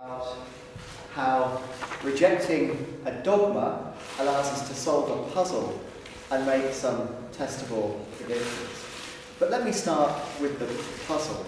about how rejecting a dogma allows us to solve a puzzle and make some testable predictions. But let me start with the puzzle.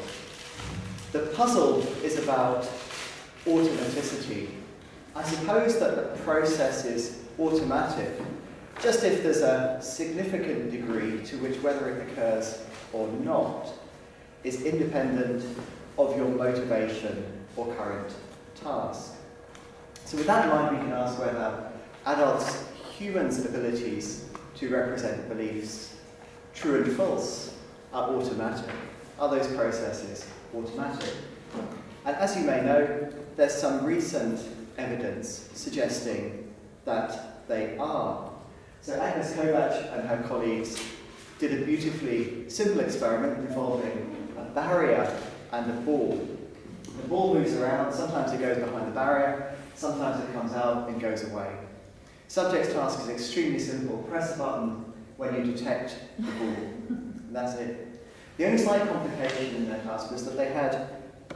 The puzzle is about automaticity. I suppose that the process is automatic, just if there's a significant degree to which whether it occurs or not is independent of your motivation or current task. So with that in mind, we can ask whether adults, humans' abilities to represent beliefs, true and false, are automatic. Are those processes automatic? And as you may know, there's some recent evidence suggesting that they are. So Agnes Kovacs and her colleagues did a beautifully simple experiment involving a barrier and a ball. The ball moves around, sometimes it goes behind the barrier, sometimes it comes out and goes away. Subject's task is extremely simple. Press a button when you detect the ball. And that's it. The only slight complication in their task was that they had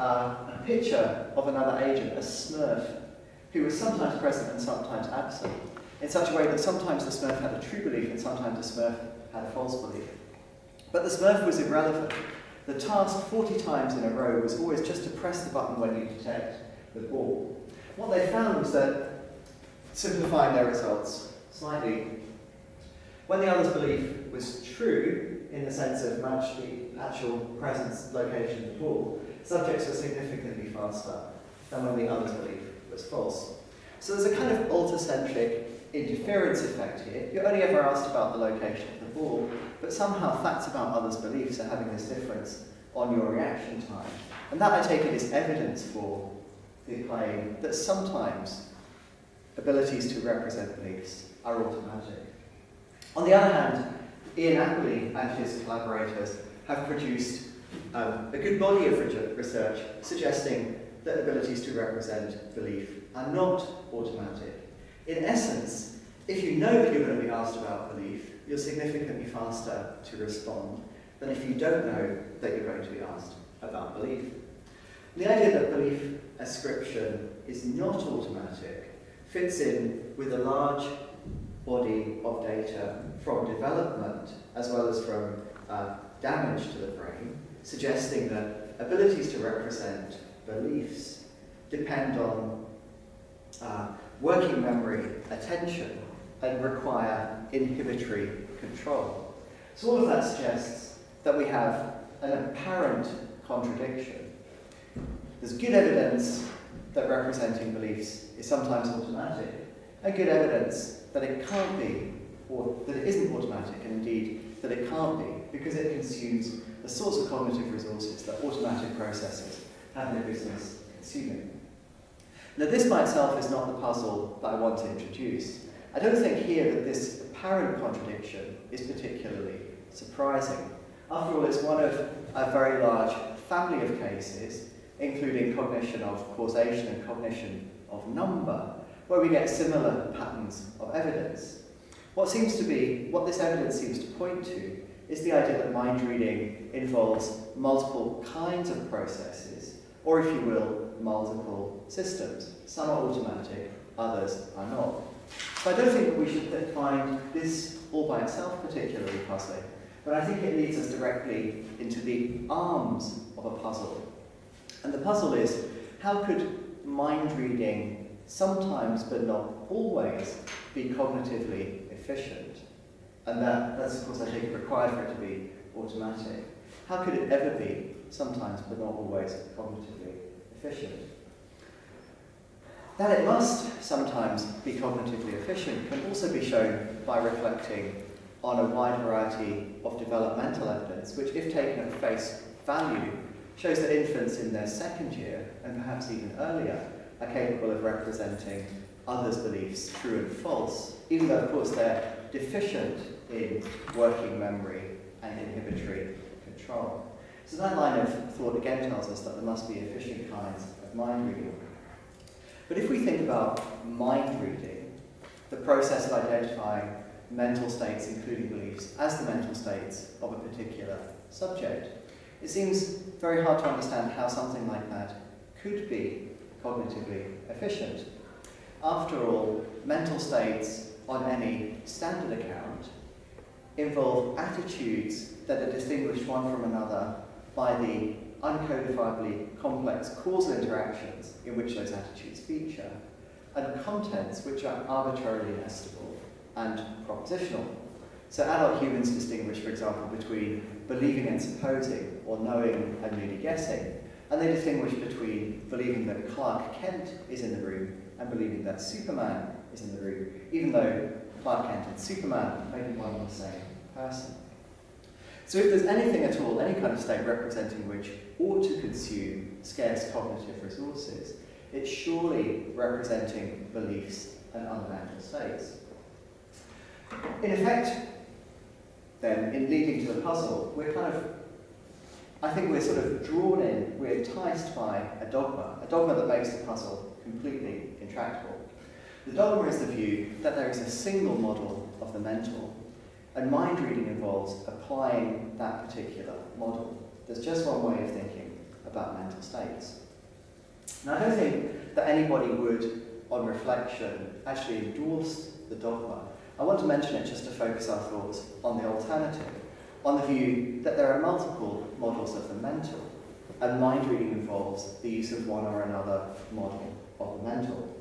a picture of another agent, a Smurf, who was sometimes present and sometimes absent, in such a way that sometimes the Smurf had a true belief and sometimes the Smurf had a false belief. But the Smurf was irrelevant. The task 40 times in a row was always just to press the button when you detect the ball. What they found was that, simplifying their results slightly, when the other's belief was true, in the sense of match the actual presence, location of the ball, subjects were significantly faster than when the other's belief was false. So there's a kind of alter-centric interference effect here. You're only ever asked about the location of the ball, but somehow facts about others' beliefs are having this difference on your reaction time. And that, I take it, is evidence for the claim that sometimes abilities to represent beliefs are automatic. On the other hand, Ian Appley and his collaborators have produced a good body of research suggesting that abilities to represent belief are not automatic. In essence, if you know that you're going to be asked about belief, you're significantly faster to respond than if you don't know that you're going to be asked about belief. The idea that belief ascription is not automatic fits in with a large body of data from development as well as from damage to the brain, suggesting that abilities to represent beliefs depend on working memory attention and require inhibitory control. So all of that suggests that we have an apparent contradiction. There's good evidence that representing beliefs is sometimes automatic, and good evidence that it can't be, or that it isn't automatic, and indeed that it can't be, because it consumes the sorts of cognitive resources that automatic processes have no business consuming. Now, this by itself is not the puzzle that I want to introduce. I don't think here that this apparent contradiction is particularly surprising. After all, it's one of a very large family of cases, including cognition of causation and cognition of number, where we get similar patterns of evidence. What this evidence seems to point to is the idea that mind reading involves multiple kinds of processes, or if you will, multiple systems. Some are automatic, others are not. So I don't think that we should find this all by itself particularly puzzling, but I think it leads us directly into the arms of a puzzle. And the puzzle is, how could mind reading sometimes, but not always, be cognitively efficient? And that's, of course, I think, required for it to be automatic. How could it ever be, sometimes, but not always, cognitively efficient? That it must sometimes be cognitively efficient can also be shown by reflecting on a wide variety of developmental evidence, which, if taken at face value, shows that infants in their second year, and perhaps even earlier, are capable of representing others' beliefs, true and false, even though, of course, they're deficient in working memory and inhibitory control. So that line of thought again tells us that there must be efficient kinds of mind reading. But if we think about mind reading, the process of identifying mental states, including beliefs, as the mental states of a particular subject, it seems very hard to understand how something like that could be cognitively efficient. After all, mental states on any standard account involve attitudes that are distinguished one from another by the uncodifiably complex causal interactions in which those attitudes feature, and contents which are arbitrarily nestable and propositional. So adult humans distinguish, for example, between believing and supposing, or knowing and merely guessing, and they distinguish between believing that Clark Kent is in the room and believing that Superman is in the room, even though Clark Kent and Superman may be one and the same person. So if there's anything at all, any kind of state representing which ought to consume scarce cognitive resources, it's surely representing beliefs and other mental states. In effect, then, in leading to the puzzle, I think we're sort of drawn in, we're enticed by a dogma that makes the puzzle completely intractable. The dogma is the view that there is a single model of the mental, and mind reading involves applying that particular model. There's just one way of thinking about mental states. Now, I don't think that anybody would, on reflection, actually endorse the dogma. I want to mention it just to focus our thoughts on the alternative, on the view that there are multiple models of the mental, and mind reading involves the use of one or another model of the mental.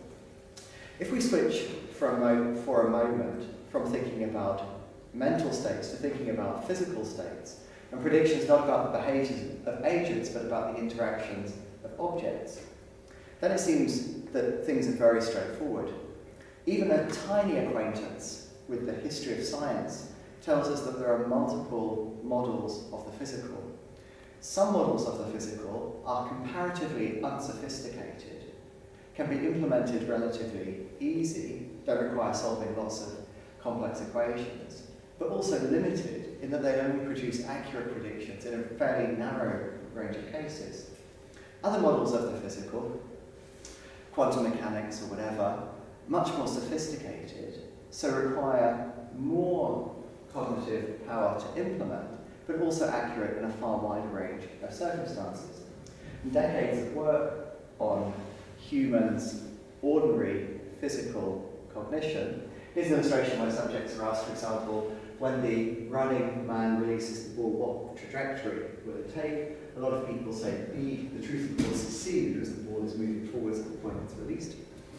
If we switch for a moment from thinking about mental states to thinking about physical states, and predictions not about the behaviours of agents but about the interactions of objects, then it seems that things are very straightforward. Even a tiny acquaintance with the history of science tells us that there are multiple models of the physical. Some models of the physical are comparatively unsophisticated, can be implemented relatively easy, don't require solving lots of complex equations, but also limited in that they only produce accurate predictions in a fairly narrow range of cases. Other models of the physical, quantum mechanics or whatever, much more sophisticated, so require more cognitive power to implement, but also accurate in a far wider range of circumstances. And decades of work on humans' ordinary physical cognition. Here's an illustration where subjects are asked, for example, when the running man releases the ball, what trajectory will it take? A lot of people say B. The truth, of course, is C, because the ball is moving forwards at the point it's released.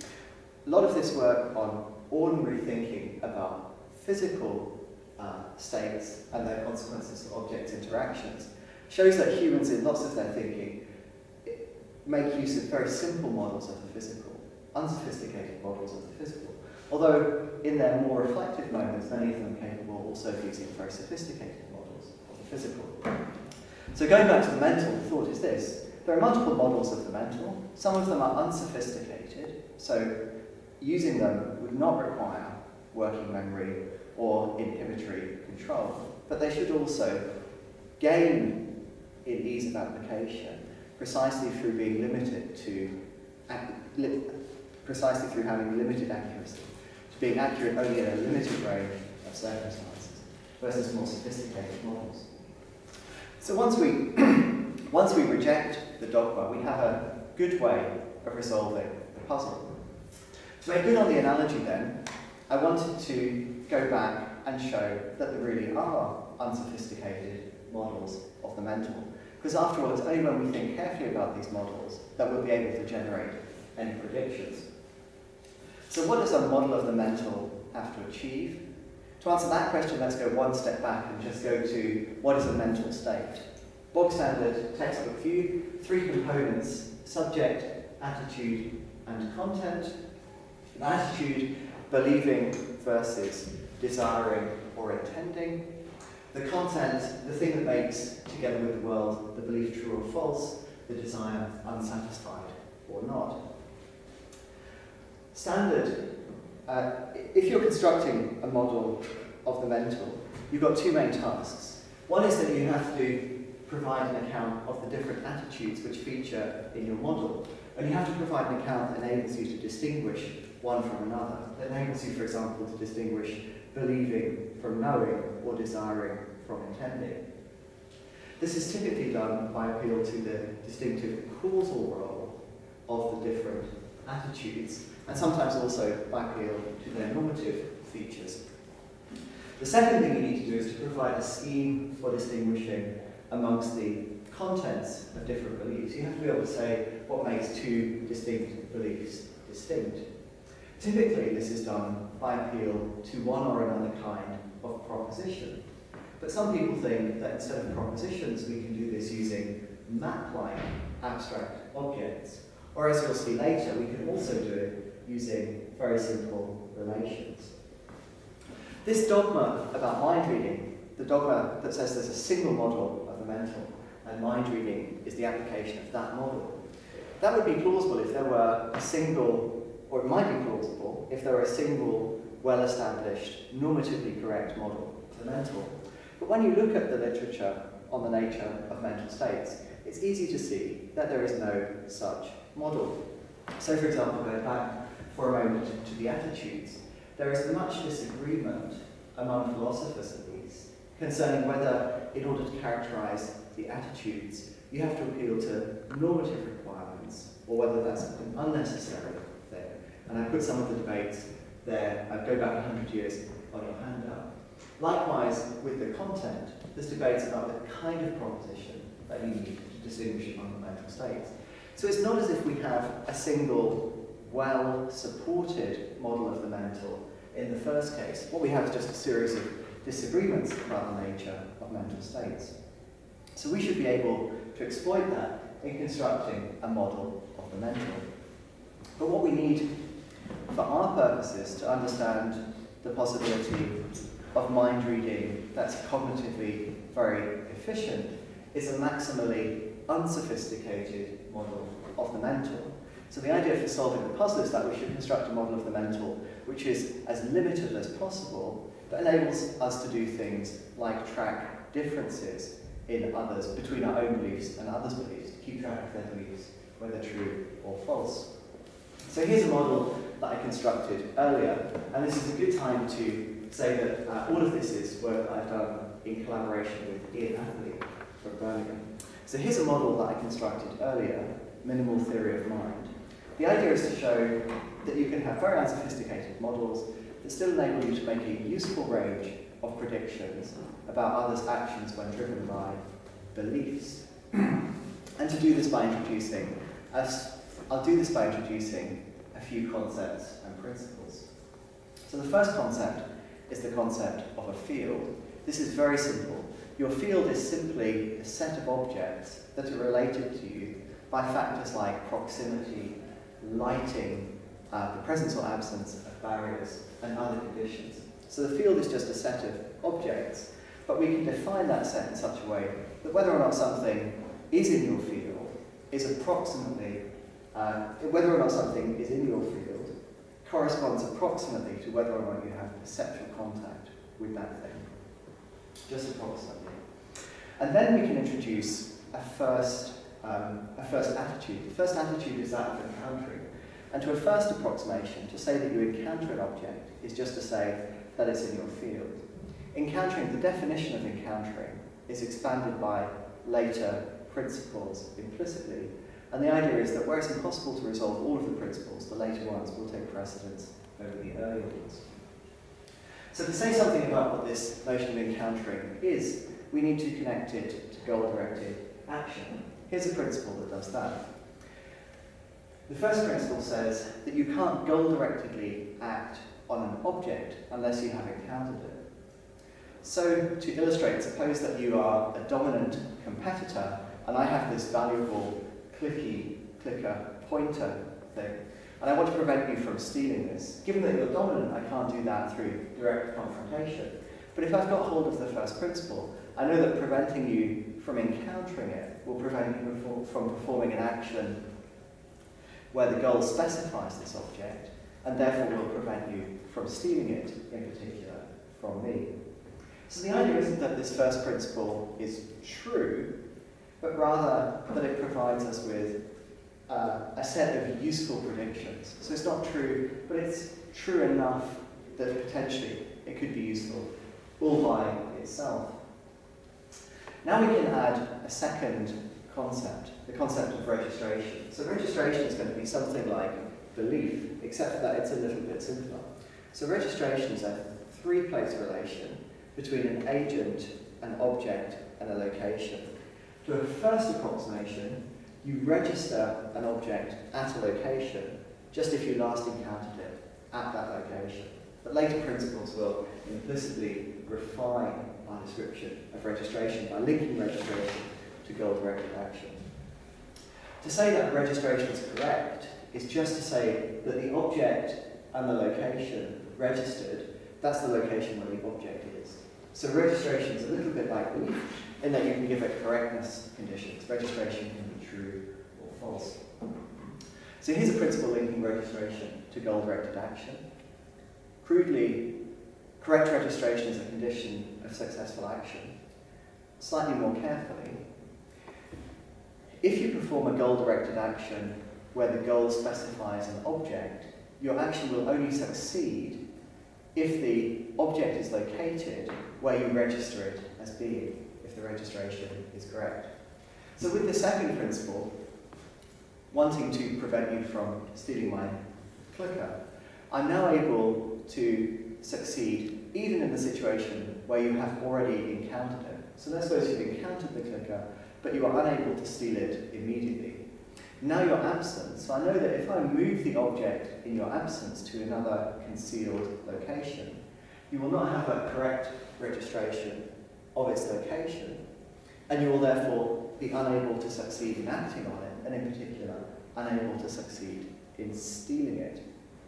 A lot of this work on ordinary thinking about physical states and their consequences to object interactions shows that humans, in lots of their thinking, make use of very simple models of the physical, unsophisticated models of the physical. Although, in their more reflective moments, many of them are capable also of using very sophisticated models of the physical. So going back to the mental, the thought is this. There are multiple models of the mental. Some of them are unsophisticated, so using them would not require working memory or inhibitory control, but they should also gain in ease of application precisely through being limited to, precisely through having limited accuracy, to being accurate only in a limited range of circumstances, versus more sophisticated models. So once we reject the dogma, we have a good way of resolving the puzzle. To make good on the analogy then, I wanted to go back and show that there really are unsophisticated models of the mental. Because after all, it's only when we think carefully about these models that we'll be able to generate any predictions. So what does a model of the mental have to achieve? To answer that question, let's go one step back and just go to what is a mental state. Bog standard textbook view, 3 components: subject, attitude, and content. An attitude, believing versus desiring or intending. The content, the thing that makes, together with the world, the belief true or false, the desire unsatisfied or not. Standard, if you're constructing a model of the mental, you've got 2 main tasks. One is that you have to provide an account of the different attitudes which feature in your model. And you have to provide an account that enables you to distinguish one from another. That enables you, for example, to distinguish believing from knowing or desiring from intending. This is typically done by appeal to the distinctive causal role of the different attitudes, and sometimes also by appeal to their normative features. The second thing you need to do is to provide a scheme for distinguishing amongst the contents of different beliefs. You have to be able to say what makes two distinct beliefs distinct. Typically, this is done by appeal to one or another kind of proposition. But some people think that instead of propositions, we can do this using map-like abstract objects. Or as you'll see later, we can also do it using very simple relations. This dogma about mind reading, the dogma that says there's a single model of the mental, and mind reading is the application of that model, that would be plausible if there were a single, or it might be plausible if there were a single, well-established, normatively correct model of the mental. But when you look at the literature on the nature of mental states, it's easy to see that there is no such model. So, for example, going back for a moment to the attitudes, there is much disagreement among philosophers at least concerning whether, in order to characterize the attitudes, you have to appeal to normative requirements or whether that's an unnecessary thing. And I put some of the debates there, I go back 100 years on your handout. Likewise, with the content, there's debates about the kind of proposition that you need to distinguish among the mental states. So it's not as if we have a single, well-supported model of the mental in the first case. What we have is just a series of disagreements about the nature of mental states. So we should be able to exploit that in constructing a model of the mental. But what we need for our purposes to understand the possibility of mind reading that's cognitively very efficient is a maximally unsophisticated model of the mental. So the idea for solving the puzzle is that we should construct a model of the mental which is as limited as possible, but enables us to do things like track differences in others, between our own beliefs and others' beliefs, to keep track of their beliefs, whether true or false. So here's a model that I constructed earlier, and this is a good time to say that all of this is work that I've done in collaboration with Ian Atherley from Birmingham. So here's a model that I constructed earlier, Minimal Theory of Mind. The idea is to show that you can have very unsophisticated models that still enable you to make a useful range of predictions about others' actions when driven by beliefs. And to do this by introducing, I'll do this by introducing a few concepts and principles. So the first concept is the concept of a field. This is very simple. Your field is simply a set of objects that are related to you by factors like proximity, lighting, the presence or absence of barriers, and other conditions. So the field is just a set of objects, but we can define that set in such a way that whether or not something is in your field is approximately, whether or not something is in your field corresponds approximately to whether or not you have perceptual contact with that thing. Just approximately. And then we can introduce a first attitude. The first attitude is that of encountering. And to a first approximation, to say that you encounter an object is just to say that it's in your field. Encountering, the definition of encountering is expanded by later principles implicitly. And the idea is that where it's impossible to resolve all of the principles, the later ones will take precedence over the earlier ones. So to say something about what this notion of encountering is, we need to connect it to goal-directed action. Here's a principle that does that. The first principle says that you can't goal-directedly act on an object unless you have encountered it. So, to illustrate, suppose that you are a dominant competitor and I have this valuable clicker pointer thing, and I want to prevent you from stealing this. Given that you're dominant, I can't do that through direct confrontation. But if I've got hold of the first principle, I know that preventing you from encountering it will prevent you from performing an action where the goal specifies this object, and therefore will prevent you from stealing it, in particular, from me. So the idea isn't that this first principle is true, but rather that it provides us with a set of useful predictions. So it's not true, but it's true enough that potentially it could be useful all by itself. Now we can add a second concept, the concept of registration. So registration is going to be something like belief, except for that it's a little bit simpler. So registration is a three-place relation between an agent, an object, and a location. To a first approximation, you register an object at a location just if you last encountered it at that location. But later principles will implicitly refine our description of registration by linking registration to goal-directed action. To say that registration is correct is just to say that the object and the location registered, that's the location where the object is. So registration is a little bit like belief in that you can give it correctness conditions. Registration can be true or false. So here's a principle linking registration to goal-directed action. Crudely, correct registration is a condition of successful action. Slightly more carefully, if you perform a goal-directed action where the goal specifies an object, your action will only succeed if the object is located where you register it as being, if the registration is correct. So with the second principle, wanting to prevent you from stealing my clicker, I'm now able to succeed even in the situation where you have already encountered it. So let's suppose you've encountered the clicker, but you are unable to steal it immediately. Now you're absent, so I know that if I move the object in your absence to another concealed location, you will not have a correct registration of its location, and you will therefore be unable to succeed in acting on it, and in particular, unable to succeed in stealing it.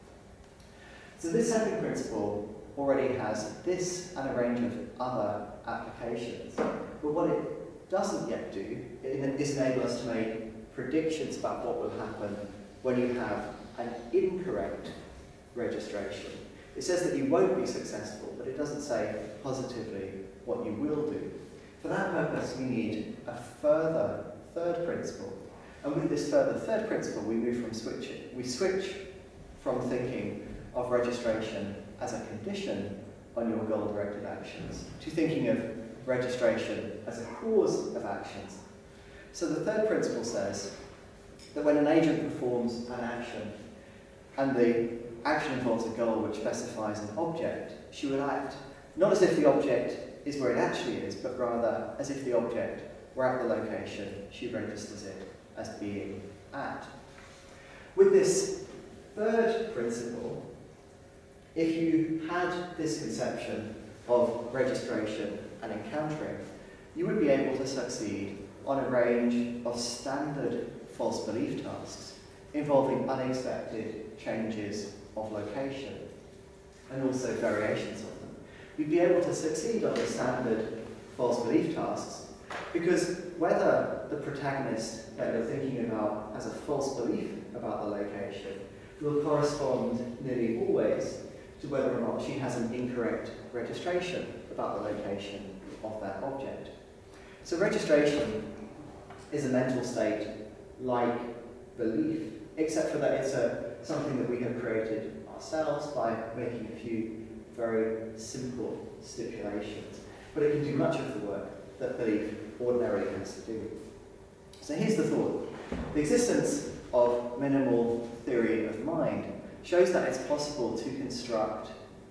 So this second principle already has this and a range of other applications, but what it doesn't yet do is enable us to make predictions about what will happen when you have an incorrect registration. It says that you won't be successful, but it doesn't say positively what you will do. For that purpose, we need a further third principle. And with this further third principle, we switch from thinking of registration as a condition on your goal-directed actions to thinking of registration as a cause of actions. So the third principle says that when an agent performs an action and the action involves a goal which specifies an object, she will act not as if the object is where it actually is, but rather as if the object were at the location she registers it as being at. With this third principle, if you had this conception of registration and encountering, you would be able to succeed on a range of standard false belief tasks involving unexpected changes of location and also variations of them. You'd be able to succeed on the standard false belief tasks because whether the protagonist that you're thinking about has a false belief about the location will correspond nearly always to whether or not she has an incorrect registration about the location of that object. So registration is a mental state like belief, except for that it's something that we have created ourselves by making a few very simple stipulations. But it can do much of the work that belief ordinarily has to do. So here's the thought. The existence of minimal theory of mind shows that it's possible to construct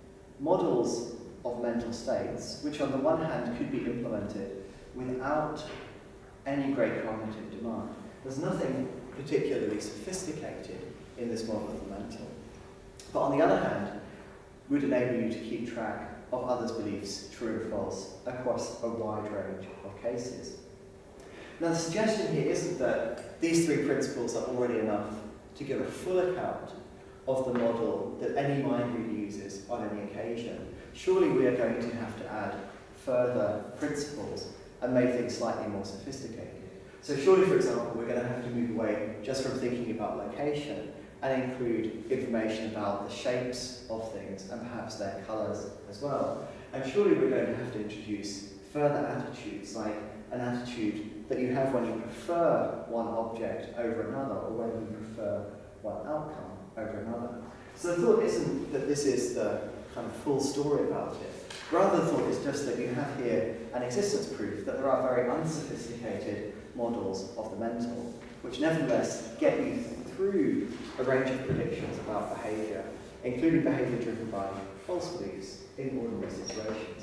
models of mental states which on the one hand could be implemented without any great cognitive demand. There's nothing particularly sophisticated in this model of the mental. But on the other hand, would enable you to keep track of others' beliefs, true and false, across a wide range of cases. Now the suggestion here isn't that these three principles are already enough to give a full account of the model that any mind reader uses on any occasion. Surely we are going to have to add further principles and make things slightly more sophisticated. So surely, for example, we're going to have to move away just from thinking about location and include information about the shapes of things and perhaps their colours as well. And surely we're going to have to introduce further attitudes, like an attitude that you have when you prefer one object over another or when you prefer one outcome over another. So the thought isn't that this is the kind of full story about it. Rather, the thought is just that you have here an existence proof that there are very unsophisticated models of the mental, which nevertheless get you through a range of predictions about behaviour, including behaviour driven by false beliefs in ordinary situations.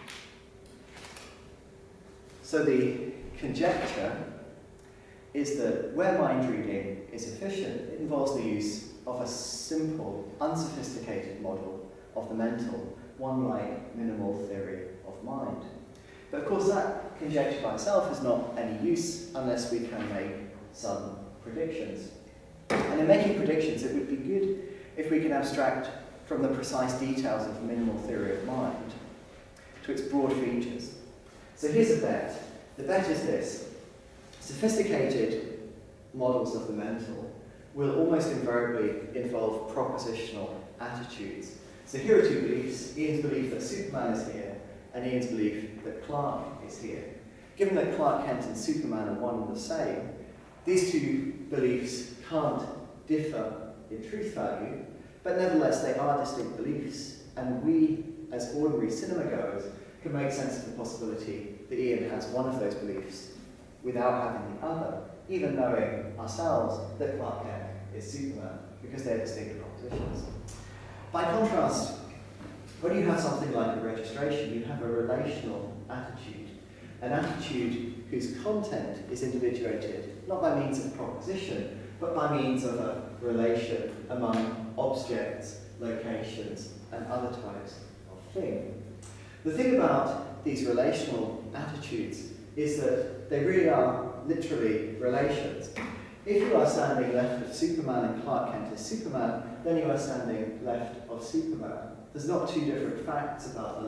So the conjecture is that where mind reading is efficient, it involves the use of a simple, unsophisticated model of the mental, one like minimal theory of mind. But of course that conjecture by itself is not any use unless we can make some predictions. And in making predictions, it would be good if we can abstract from the precise details of minimal theory of mind to its broad features. So here's a bet. The bet is this. Sophisticated models of the mental will almost invariably involve propositional attitudes. So here are two beliefs. Ian's belief that Superman is here, and Ian's belief that Clark is here. Given that Clark Kent and Superman are one and the same, these two beliefs can't differ in truth value, but nevertheless they are distinct beliefs, and we, as ordinary cinema goers, can make sense of the possibility that Ian has one of those beliefs without having the other, even knowing ourselves that Clark Kent is Superman, because they're distinct propositions. By contrast, when you have something like a registration, you have a relational attitude, an attitude whose content is individuated not by means of proposition, but by means of a relation among objects, locations, and other types of thing. The thing about these relational attitudes is that they really are literally relations. If you are standing left of Superman and Clark Kent is Superman, then you are standing left of Superman. There's not two different facts about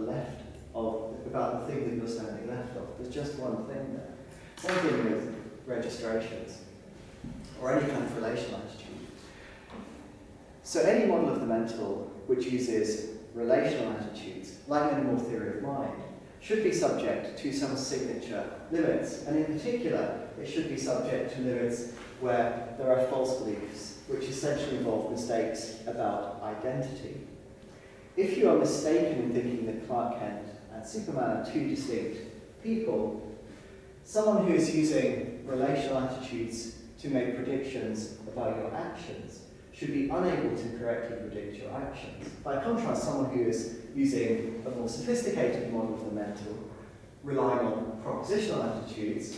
the thing that you're standing left of. There's just one thing there. Same thing with registrations, or any kind of relational attitude. So any model of the mental which uses relational attitudes, like minimal theory of mind, should be subject to some signature limits, and in particular, it should be subject to limits where there are false beliefs, which essentially involve mistakes about identity. If you are mistaken in thinking that Clark Kent and Superman are two distinct people, someone who is using relational attitudes to make predictions about your actions should be unable to correctly predict your actions. By contrast, someone who is using a more sophisticated model of the mental, relying on propositional attitudes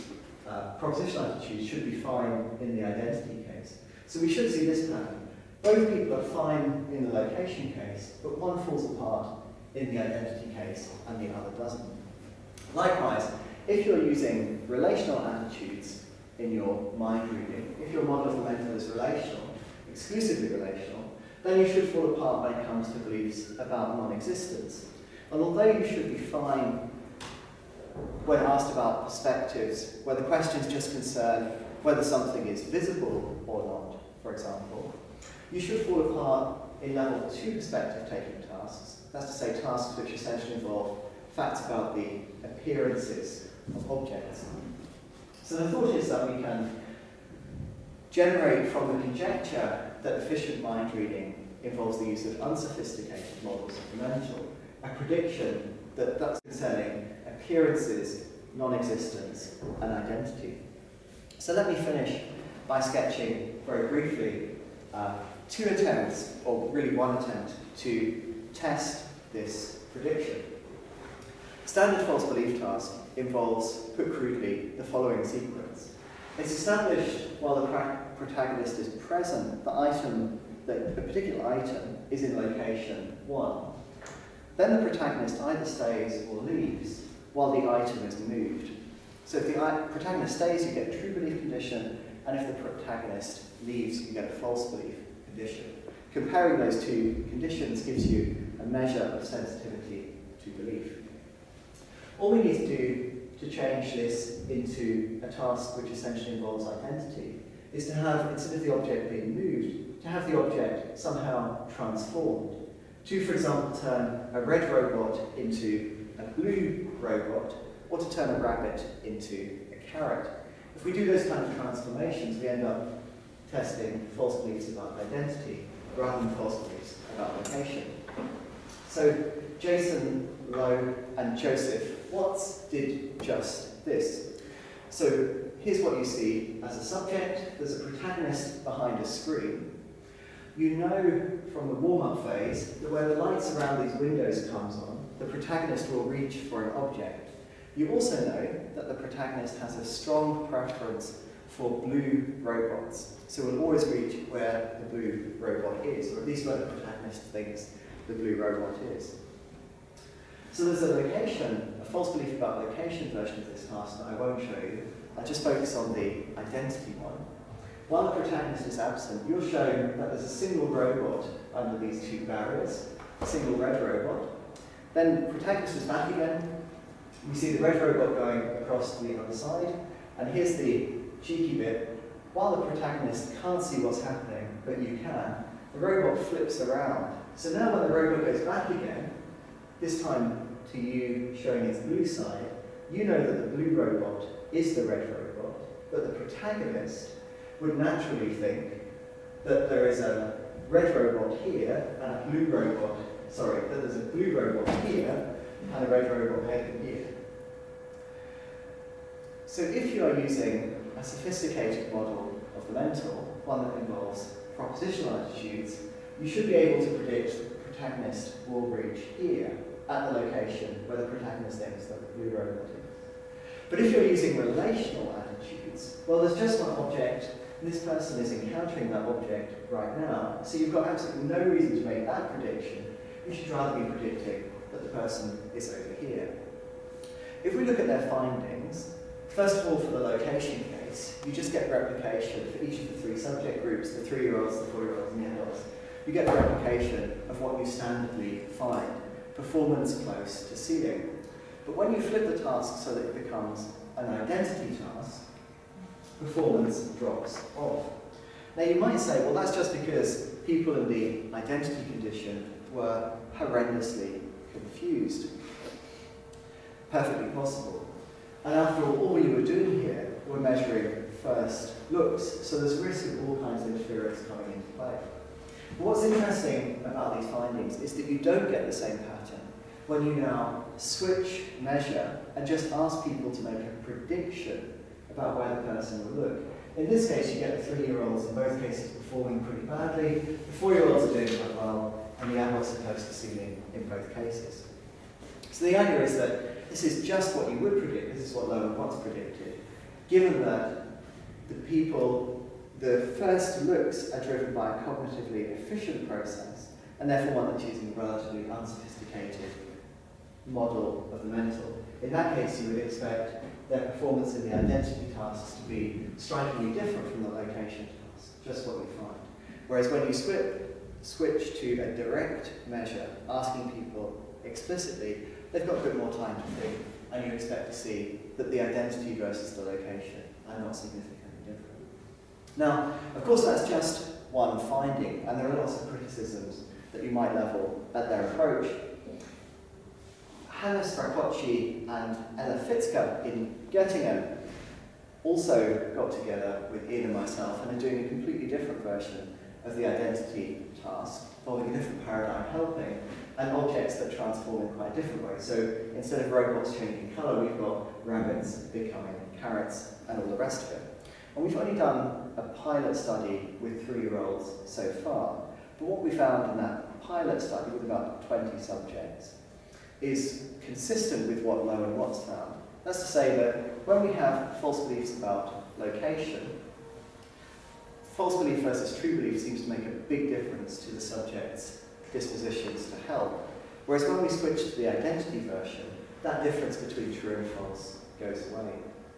should be fine in the identity case. So we should see this pattern. Both people are fine in the location case, but one falls apart in the identity case and the other doesn't. Likewise, if you're using relational attitudes in your mind reading, if your model of the mental is relational, exclusively relational, then you should fall apart when it comes to beliefs about non-existence. And although you should be fine when asked about perspectives, where the questions just concern whether something is visible or not, for example, you should fall apart in level 2 perspective-taking tasks. That's to say tasks which essentially involve facts about the appearances of objects. So the thought is that we can generate from the conjecture that efficient mind reading involves the use of unsophisticated models of the mental, a prediction that that's concerning appearances, non-existence, and identity. So let me finish by sketching very briefly two attempts, or really one attempt, to test this prediction. Standard false belief task involves, put crudely, the following sequence. It's established while the protagonist is present, a particular item is in location 1. Then the protagonist either stays or leaves while the item is moved. So if the protagonist stays, you get a true belief condition, and if the protagonist leaves, you get a false belief condition. Comparing those two conditions gives you a measure of sensitivity to belief. All we need to do to change this into a task which essentially involves identity is to have, instead of the object being moved, to have the object somehow transformed. To, for example, turn a red robot into a blue robot, or to turn a rabbit into a carrot. If we do those kind of transformations, we end up testing false beliefs about identity rather than false beliefs about location. So Jason, Lowe, and Joseph Watts did just this. So here's what you see as a subject. There's a protagonist behind a screen. You know from the warm-up phase that when the lights around these windows comes on, the protagonist will reach for an object. You also know that the protagonist has a strong preference for blue robots, so will always reach where the blue robot is, or at least where the protagonist thinks the blue robot is. So there's a location, a false belief about location version of this task that I won't show you. I'll just focus on the identity one. While the protagonist is absent, you're shown that there's a single robot under these two barriers, a single red robot. Then the protagonist is back again. We see the red robot going across to the other side. And here's the cheeky bit. While the protagonist can't see what's happening, but you can, the robot flips around. So now when the robot goes back again, this time to you showing its blue side, you know that the blue robot is the red robot, but the protagonist would naturally think that there is a red robot here and a blue robot, that there's a blue robot here and a red robot heading here. So if you are using a sophisticated model of the mental, one that involves propositional attitudes, you should be able to predict that the protagonist will reach here at the location where the protagonist thinks that the blue robot is. But if you're using relational attitudes, well, there's just one object, and this person is encountering that object right now, so you've got absolutely no reason to make that prediction. You should rather be predicting that the person is over here. If we look at their findings, first of all, for the location case, you just get replication for each of the three subject groups, the 3-year-olds, the 4-year-olds, and the adults. You get the replication of what you standardly find, performance close to ceiling. But when you flip the task so that it becomes an identity task, performance drops off. Now you might say, well, that's just because people in the identity condition were horrendously confused. Perfectly possible. And after all you were doing here were measuring first looks, so there's risk of all kinds of interference coming into play. But what's interesting about these findings is that you don't get the same pattern when you now switch measure and just ask people to make a prediction about where the person will look. In this case, you get the 3-year-olds in both cases performing pretty badly, the 4-year-olds are doing quite well, and the adults are close to ceiling in both cases. So the idea is that this is just what you would predict, this is what Low and Watts predicted, given that the first looks are driven by a cognitively efficient process, and therefore one that's using a relatively unsophisticated model of the mental. In that case, you would expect their performance in the identity tasks to be strikingly different from the location tasks, just what we find. Whereas when you switch to a direct measure, asking people explicitly, they've got a bit more time to think, and you expect to see that the identity versus the location are not significantly different. Now, of course, that's just one finding, and there are lots of criticisms that you might level at their approach. Hannes Stracocci and Ella Fitzka in Göttingen also got together with Ian and myself and are doing a completely different version of the identity task, involving a different paradigm helping, and objects that transform in quite a different way. So instead of robots changing colour, we've got rabbits becoming carrots and all the rest of it. And we've only done a pilot study with 3-year-olds so far, but what we found in that pilot study with about 20 subjects is consistent with what Low and Watts found. That's to say that when we have false beliefs about location, false belief versus true belief seems to make a big difference to the subject's dispositions to help. Whereas when we switch to the identity version, that difference between true and false goes away.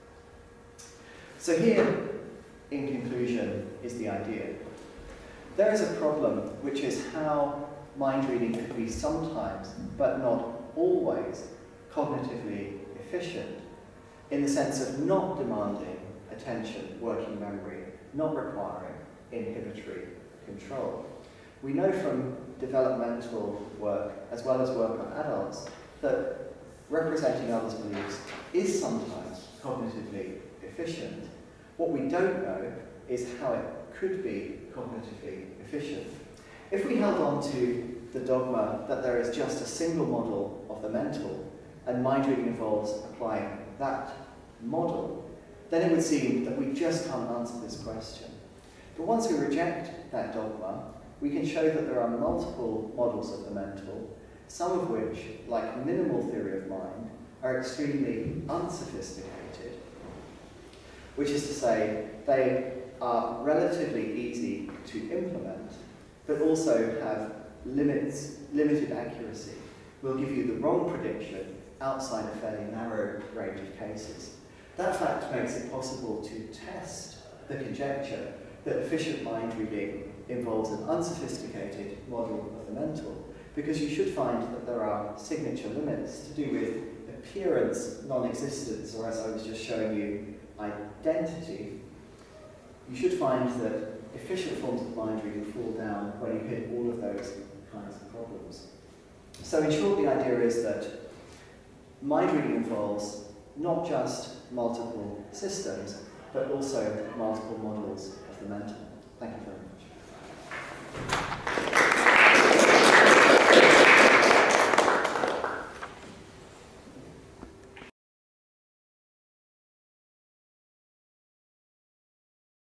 So here, in conclusion, is the idea. There is a problem, which is how mind reading could be sometimes, but not always, cognitively efficient, in the sense of not demanding attention, working memory, not requiring inhibitory control. We know from developmental work, as well as work on adults, that representing others' beliefs is sometimes cognitively efficient. What we don't know is how it could be cognitively efficient. If we held on to the dogma that there is just a single model of the mental, and mind reading involves applying that model, then it would seem that we just can't answer this question. But once we reject that dogma, we can show that there are multiple models of the mental, some of which, like minimal theory of mind, are extremely unsophisticated, which is to say, they are relatively easy to implement, but also have limited accuracy. Will give you the wrong prediction outside a fairly narrow range of cases. That fact makes it possible to test the conjecture that efficient mind reading involves an unsophisticated model of the mental, because you should find that there are signature limits to do with appearance, non-existence, or as I was just showing you, identity. You should find that efficient forms of mind reading fall down when you hit all of those kinds of problems. So in short, the idea is that mind reading involves not just multiple systems, but also multiple models of the mental.